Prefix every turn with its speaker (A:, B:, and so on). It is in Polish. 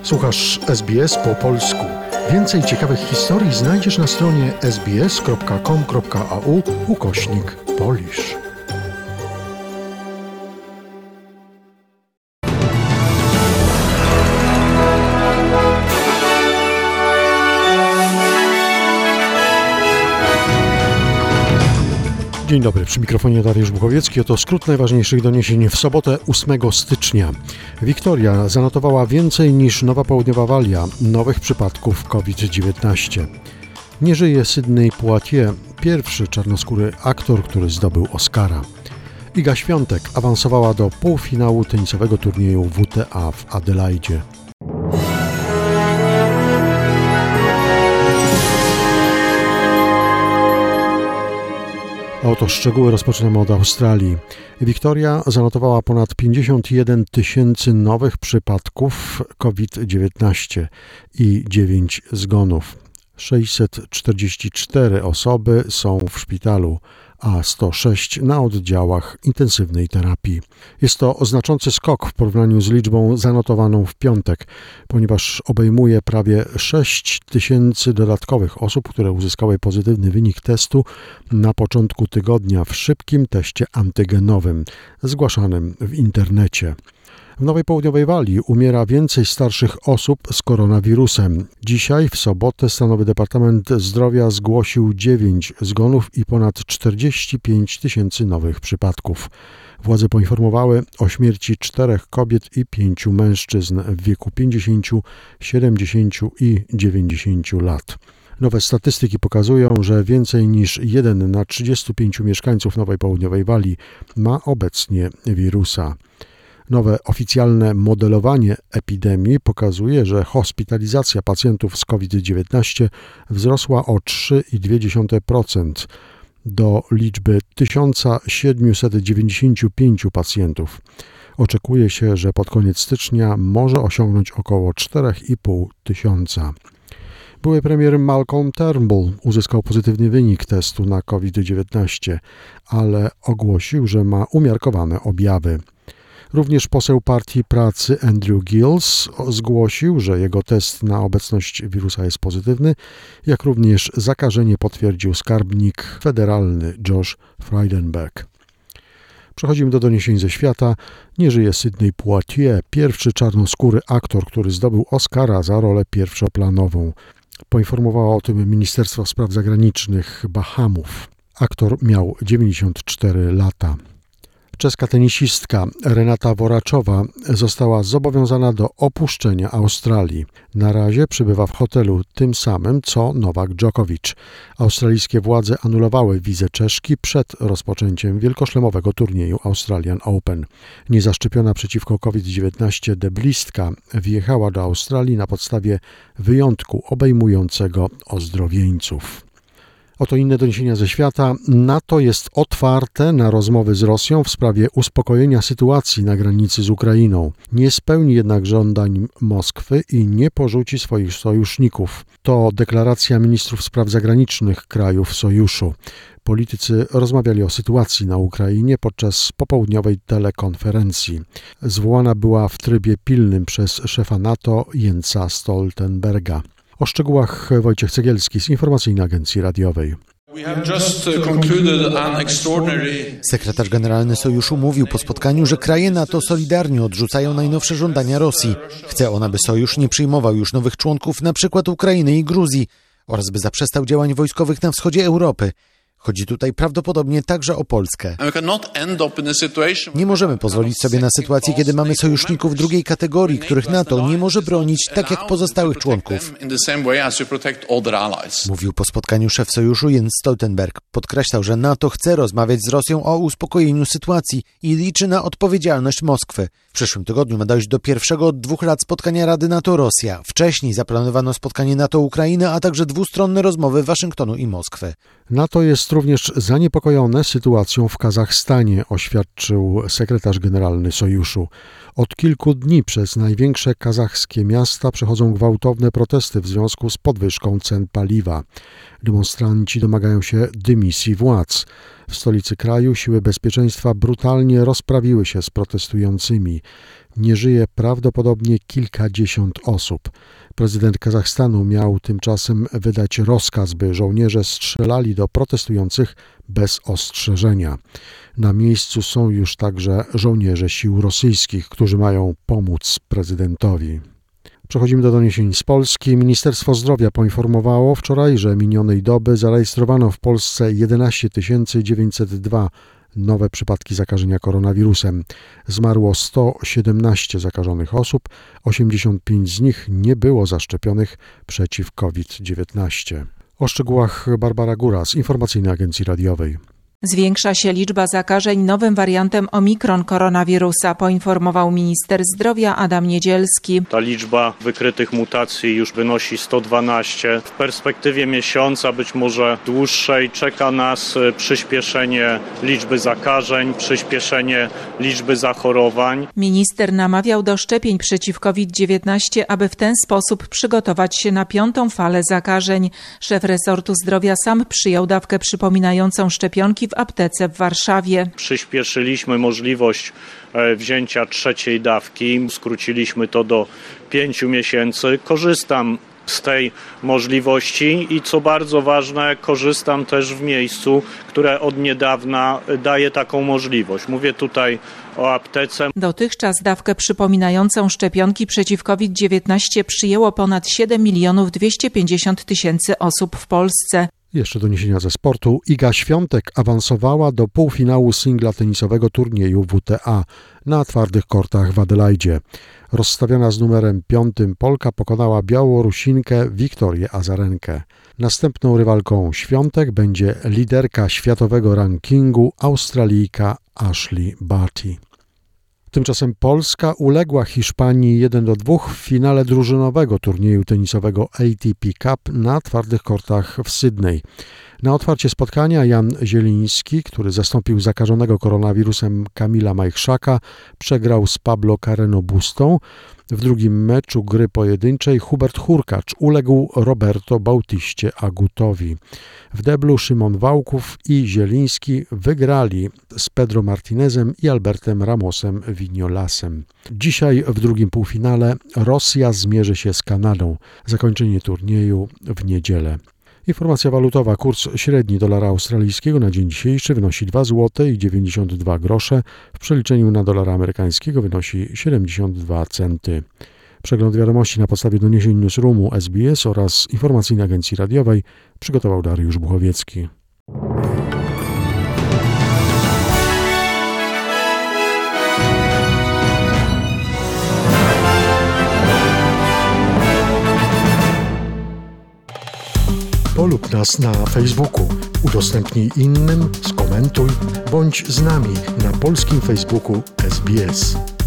A: Słuchasz SBS po polsku. Więcej ciekawych historii znajdziesz na stronie sbs.com.au/Polish. Dzień dobry, przy mikrofonie Dariusz Bukowiecki. Oto skrót najważniejszych doniesień w sobotę 8 stycznia. Wiktoria zanotowała więcej niż Nowa Południowa Walia nowych przypadków COVID-19. Nie żyje Sydney Poitier, pierwszy czarnoskóry aktor, który zdobył Oscara. Iga Świątek awansowała do półfinału tenisowego turnieju WTA w Adelaidzie. Oto szczegóły, rozpoczynamy od Australii. Wiktoria zanotowała ponad 51 tysięcy nowych przypadków COVID-19 i 9 zgonów. 644 osoby są w szpitalu, a 106 na oddziałach intensywnej terapii. Jest to znaczący skok w porównaniu z liczbą zanotowaną w piątek, ponieważ obejmuje prawie 6 tysięcy dodatkowych osób, które uzyskały pozytywny wynik testu na początku tygodnia w szybkim teście antygenowym zgłaszanym w internecie. W Nowej Południowej Walii umiera więcej starszych osób z koronawirusem. Dzisiaj, w sobotę, Stanowy Departament Zdrowia zgłosił 9 zgonów i ponad 45 tysięcy nowych przypadków. Władze poinformowały o śmierci 4 kobiet i 5 mężczyzn w wieku 50, 70 i 90 lat. Nowe statystyki pokazują, że więcej niż 1 na 35 mieszkańców Nowej Południowej Walii ma obecnie wirusa. Nowe oficjalne modelowanie epidemii pokazuje, że hospitalizacja pacjentów z COVID-19 wzrosła o 3,2% do liczby 1795 pacjentów. Oczekuje się, że pod koniec stycznia może osiągnąć około 4,5 tysiąca. Były premier Malcolm Turnbull uzyskał pozytywny wynik testu na COVID-19, ale ogłosił, że ma umiarkowane objawy. Również poseł Partii Pracy Andrew Gills zgłosił, że jego test na obecność wirusa jest pozytywny, jak również zakażenie potwierdził skarbnik federalny Josh Frydenberg. Przechodzimy do doniesień ze świata. Nie żyje Sydney Poitier, pierwszy czarnoskóry aktor, który zdobył Oscara za rolę pierwszoplanową. Poinformowało o tym Ministerstwo Spraw Zagranicznych Bahamów. Aktor miał 94 lata. Czeska tenisistka Renata Woraczowa została zobowiązana do opuszczenia Australii. Na razie przebywa w hotelu tym samym co Nowak Djokovic. Australijskie władze anulowały wizę Czeszki przed rozpoczęciem wielkoszlemowego turnieju Australian Open. Niezaszczepiona przeciwko COVID-19 deblistka wjechała do Australii na podstawie wyjątku obejmującego ozdrowieńców. Oto inne doniesienia ze świata. NATO jest otwarte na rozmowy z Rosją w sprawie uspokojenia sytuacji na granicy z Ukrainą. Nie spełni jednak żądań Moskwy i nie porzuci swoich sojuszników. To deklaracja ministrów spraw zagranicznych krajów sojuszu. Politycy rozmawiali o sytuacji na Ukrainie podczas popołudniowej telekonferencji. Zwołana była w trybie pilnym przez szefa NATO Jensa Stoltenberga. O szczegółach Wojciech Cegielski z Informacyjnej Agencji Radiowej.
B: Sekretarz generalny Sojuszu mówił po spotkaniu, że kraje NATO solidarnie odrzucają najnowsze żądania Rosji. Chce on, aby Sojusz nie przyjmował już nowych członków, np. Ukrainy i Gruzji, oraz by zaprzestał działań wojskowych na wschodzie Europy. Chodzi tutaj prawdopodobnie także o Polskę. Nie możemy pozwolić sobie na sytuację, kiedy mamy sojuszników drugiej kategorii, których NATO nie może bronić tak jak pozostałych członków. Mówił po spotkaniu szef Sojuszu Jens Stoltenberg. Podkreślał, że NATO chce rozmawiać z Rosją o uspokojeniu sytuacji i liczy na odpowiedzialność Moskwy. W przyszłym tygodniu ma dojść do pierwszego od 2 lat spotkania Rady NATO-Rosja. Wcześniej zaplanowano spotkanie NATO-Ukrainy, a także dwustronne rozmowy Waszyngtonu i Moskwy.
A: NATO jest również zaniepokojone sytuacją w Kazachstanie, oświadczył sekretarz generalny Sojuszu. Od kilku dni przez największe kazachskie miasta przechodzą gwałtowne protesty w związku z podwyżką cen paliwa. Demonstranci domagają się dymisji władz. W stolicy kraju siły bezpieczeństwa brutalnie rozprawiły się z protestującymi. nie żyje prawdopodobnie kilkadziesiąt osób. Prezydent Kazachstanu miał tymczasem wydać rozkaz, by żołnierze strzelali do protestujących bez ostrzeżenia. Na miejscu są już także żołnierze sił rosyjskich, którzy mają pomóc prezydentowi. Przechodzimy do doniesień z Polski. Ministerstwo Zdrowia poinformowało wczoraj, że minionej doby zarejestrowano w Polsce 11 902 nowe przypadki zakażenia koronawirusem. Zmarło 117 zakażonych osób, 85 z nich nie było zaszczepionych przeciw COVID-19. O szczegółach Barbara Góra z Informacyjnej Agencji Radiowej.
C: Zwiększa się liczba zakażeń nowym wariantem Omikron koronawirusa, poinformował minister zdrowia Adam Niedzielski.
D: Ta liczba wykrytych mutacji już wynosi 112. W perspektywie miesiąca, być może dłuższej, czeka nas przyspieszenie liczby zakażeń, przyspieszenie liczby zachorowań.
C: Minister namawiał do szczepień przeciw COVID-19, aby w ten sposób przygotować się na 5. falę zakażeń. Szef resortu zdrowia sam przyjął dawkę przypominającą szczepionki w aptece w Warszawie.
D: Przyspieszyliśmy możliwość wzięcia 3. dawki, skróciliśmy to do 5 miesięcy. Korzystam z tej możliwości i co bardzo ważne, korzystam też w miejscu, które od niedawna daje taką możliwość. Mówię tutaj o aptece.
C: Dotychczas dawkę przypominającą szczepionki przeciw COVID-19 przyjęło ponad 7 250 000 osób w Polsce.
A: Jeszcze doniesienia ze sportu. Iga Świątek awansowała do półfinału singla tenisowego turnieju WTA na twardych kortach w Adelaidzie. Rozstawiona z numerem 5 Polka pokonała Białorusinkę Wiktorię Azarenkę. Następną rywalką Świątek będzie liderka światowego rankingu Australijka Ashley Barty. Tymczasem Polska uległa Hiszpanii 1-2 w finale drużynowego turnieju tenisowego ATP Cup na twardych kortach w Sydney. Na otwarcie spotkania Jan Zieliński, który zastąpił zakażonego koronawirusem Kamila Majchrzaka, przegrał z Pablo Carreno Bustą. W drugim meczu gry pojedynczej Hubert Hurkacz uległ Roberto Bautiście Agutowi. W deblu Szymon Wałków i Zieliński wygrali z Pedro Martinezem i Albertem Ramosem Vignolasem. Dzisiaj w drugim półfinale Rosja zmierzy się z Kanadą. Zakończenie turnieju w niedzielę. Informacja walutowa. Kurs średni dolara australijskiego na dzień dzisiejszy wynosi 2,92 zł. W przeliczeniu na dolara amerykańskiego wynosi 72 centy. Przegląd wiadomości na podstawie doniesień Newsroomu SBS oraz Informacyjnej Agencji Radiowej przygotował Dariusz Buchowiecki. Polub nas na Facebooku, udostępnij innym, skomentuj, bądź z nami na polskim Facebooku SBS.